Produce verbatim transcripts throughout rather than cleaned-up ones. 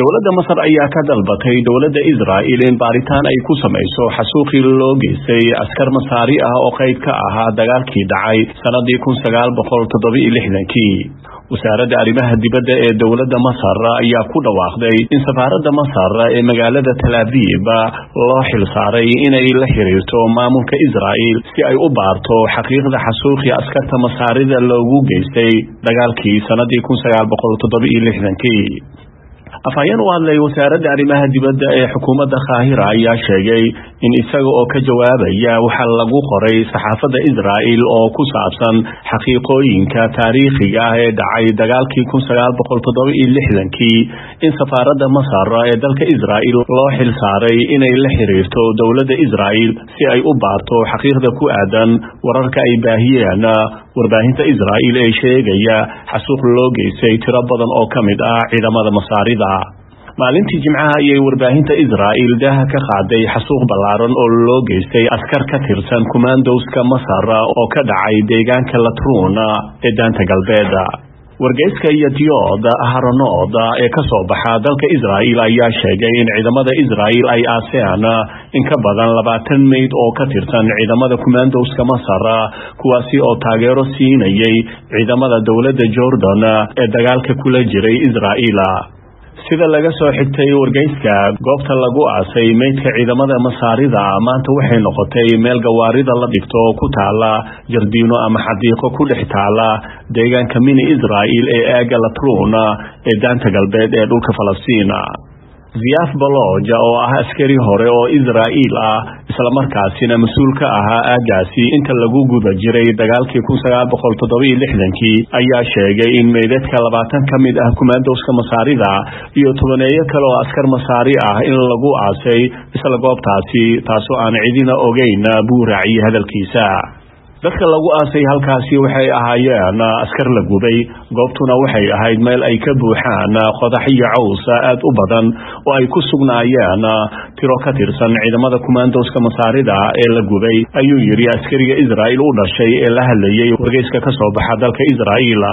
dowladda Masar ayaa ka dalbatay dowladda Israa'iil in baaritaan ay ku samayso xasuuqii loo geystay askar Masaari ah oo qayb ka ahaa dagaalkii dhacay sanadii kun sagaal boqol toddoba iyo lixdan-kii. wasaaradda arrimaha dibadda ee dowladda Masar ayaa ku dhawaaqday in safaaradda Masar ee magaalada Tel Aviv loo xil saaray inay la xiriirto maamulka Israa'iil si ay u baarto xaqiiqda xasuuqii askarta Masaarida loogu geystay dagaalkii sanadii kun sagaal boqol toddoba iyo lixdan-kii. afhayeen u hadlay wasaaradda arrimaha dibadda ee xukuumadda Qaahira ayaa sheegay in isaga oo ka jawaabaya waxa lagu qoray saxaafadda Israa'iil oo ku saabsan xaqiiqooyinka taariikhiga ah ee dhacay dagaalkii kun sagaal boqol toddoba iyo lixdan-kii in safaaradda Masar ee dalka Israa'iil loo xil saaray inay la xiriirto dowladda Israa'iil si ay u baarto xaqiiqda ku aadan wararka ay baahiyeen warbaahinta Israa'iil ee sheegaya xasuuq loo geystay tiro badan oo kamid ah ciidamada Masaarida. maalintii Jimcaha ayay warbaahinta Israa'iil daaha ka qaaday xasuuq ballaaran oo loo geystay askar ka tirsan kumaandowska Masar oo ka dhacay deegaanka Latrun ee daanta galbeed. wargeyska Yediot Aharonot ee ka soo baxa dalka Israa'iil ayaa sheegay in ciidamada Israa'iil ay aaseen in ka badan labaatan meyd oo ka tirsan ciidamada kumaandowska Masar kuwaasi oo taageero siinayay ciidamada dowladda Jordan ee dagaalka kula jiray Israa'iil. sida laga soo xigtay wargeyska goobta lagu aasay meydka ciidamada Masaarida maanta waxay noqotay meel gawaarida la dhigto ku taala jardiino ama xadiiqo ku dhex taala deegaanka mini Israa'iil ee aaga Latrun ee daanta galbeed ee dhulka Falastiin. Ziaf Baloj oo ah askari hore oo Israa'iil ah isla markaasina mas'uul ka ahaa aagaasi inta lagu guda jiray dagaalkii kun sagaal boqol toddoba iyo lixdan-kii ayaa sheegay in meydadka labaatan ka mid ah kumaandowska Masaarida iyo tobaneeyo kale oo askar Masaari ah in lagu aasay isla goobtaasi taasoo aan cidina ogeyn buu raaciyay hadalkiisa. dadka lagu aasay halkaasi waxay ahaayeen askar la gubay goobtuna waxay ahayd meel ay ka buuxaan qodax iyo caws aad u badan oo ay ku sugnaayeen tiro ka tirsan ciidamada kumaandowska Masaarida ee la gubay ayuu yiri askariga Israa'iil u dhashay ee la hadlayay wargeyska ka soo baxa dalka Israa'iil.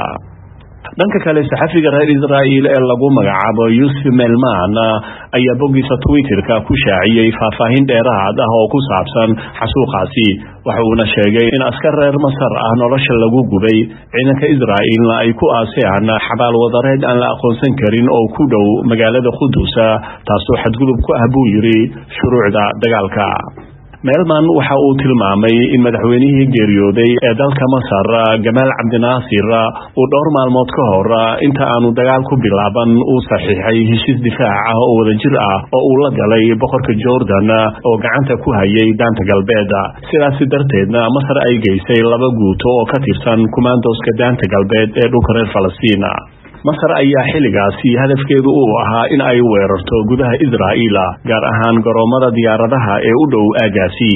dhanka kale saxafiga reer Israa'iil ee lagu magacaabo Yusuf Melman ayaa bogiisa Twitter-ka ku shaaciyay faahfaahin dheeraad ah oo ku saabsan xasuuqaasi. waxa uu sheegay in askar reer Masar ah nolosha lagu gubay ciidanka Israa'iilna ay ku aaseen xabaal wadareed aan la aqoonsan karin oo ku dhow magaalada Qudus taasoo xadgudub ku ah buu yiri shuruucda dagaalka. Melman waxa uu tilmaamay in madaxweynihii geeriyooday ee dalka Masar Gamal Abdel Nasser uu dhowr maalmood ka hor inta aanu dagaal ku bilaaban uu saxiixay heshiis difaac ah oo wadajir ah oo uu la galay boqorka Jordan oo gacanta ku hayay daanta galbeed. sidaas darteedna Masar ay geysay laba guuto oo ka tirsan kumaandowska daanta galbeed ee dhulka reer Falastiin. Masar ayaa xiligaasi hadafkeedu uu ahaa in ay weerarto gudaha Israa'iil gaar ahaan garoomada diyaaradaha ee u dhow aagaasi.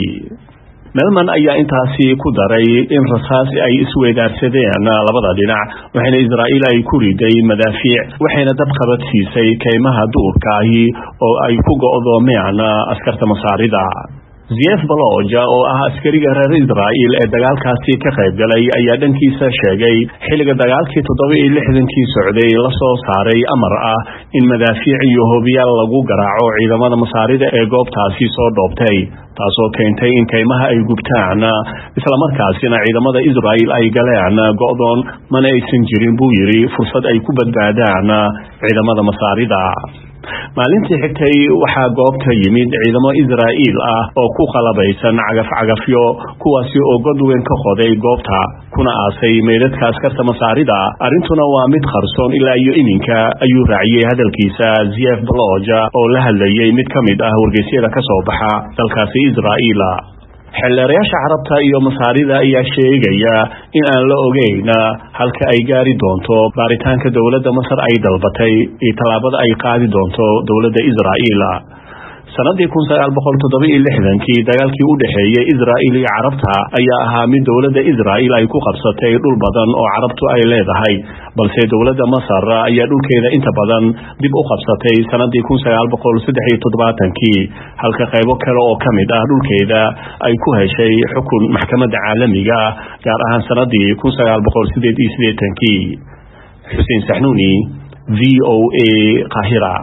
Melman ayaa intaasi ku daray in rasaas ay isweydaarsadeen labada dhinac waxayna Israa'iil ay ku riday madaafiic waxayna dab qabadsiisay kaymaha duurka ahi oo ay ku go'doomeen askarta Masaarida. Ziaf Baloj oo ah askariga reer Israa'iil ee dagaalkaasi ka qayb galay ayaa dhankiisa sheegay xilliga dagaalkii toddoba iyo lixdan-kii socday la soo saaray amar ah in madaafiic iyo hoobiyaal lagu garaaco ciidamada Masaarida ee goobtaasi soo dhoobtay taasoo keentay in kaymaha ay gubtaan isla markaasina ciidamada Israa'iil ay galeen go'doon mana aysan jirin buu yiri fursad ay ku badbaadaan ciidamada Masaarida. maalintii xigtay waxaa goobta yimid ciidamo Israa'iil ah oo ku qalabaysan cagaf-cagafyo kuwaasi oo god weyn ka qoday goobta kuna aasay meydadka askarta Masaarida. arintuna waa mid qarsoon ilaa iyo iminka ayuu raaciyay hadalkiisa Ziaf Baloj oo la hadlayay mid ka mid ah wargeysyada ka soo baxa dalkaasi Israa'iil. xeelarayaasha Carabta iyo Masaarida ayaa sheegaya in aan la ogeyn halka ay gaari doonto baaritaanka dowladda Masar ay dalbatay iyo talaabada ay qaadi doonto dowladda Israa'iil. sanadii kun sagaal boqol toddoba iyo lixdan-kii dagaalkii u dhaxeeyay Israa'iil iyo Carabta ayaa ahaa mid dowladda Israa'iil ay ku qabsatay dhul badan oo Carabtu ay leedahay balse dowladda Masar ayaa dhulkeeda inta badan dib u qabsatay sanadii kun sagaal boqol saddex iyo toddobaatan-kii halka qaybo kale oo kamid ah dhulkeeda ay ku heshay xukun maxkamadda caalamiga gaar ahaan sanadii kun sagaal boqol siddeed iyo siddeetan-kii. Xuseen Saxnuuni V O A Qaahira.